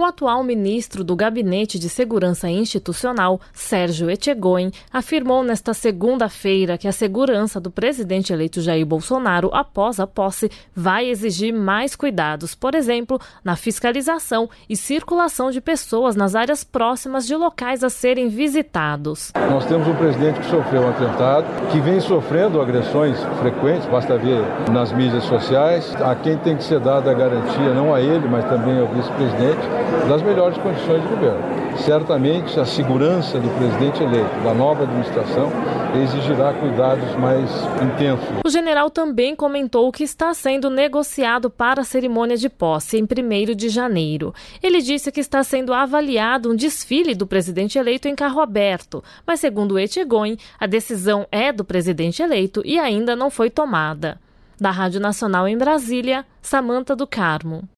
O atual ministro do Gabinete de Segurança Institucional, Sérgio Etchegóin, afirmou nesta segunda-feira que a segurança do presidente eleito Jair Bolsonaro após a posse vai exigir mais cuidados, por exemplo, na fiscalização e circulação de pessoas nas áreas próximas de locais a serem visitados. Nós temos um presidente que sofreu um atentado, que vem sofrendo agressões frequentes, basta ver nas mídias sociais, a quem tem que ser dada a garantia, não a ele, mas também ao vice-presidente, das melhores condições de governo. Certamente a segurança do presidente eleito, da nova administração, exigirá cuidados mais intensos. O general também comentou que está sendo negociado para a cerimônia de posse em 1º de janeiro. Ele disse que está sendo avaliado um desfile do presidente eleito em carro aberto, mas segundo Etchegóin, a decisão é do presidente eleito e ainda não foi tomada. Da Rádio Nacional em Brasília, Samantha do Carmo.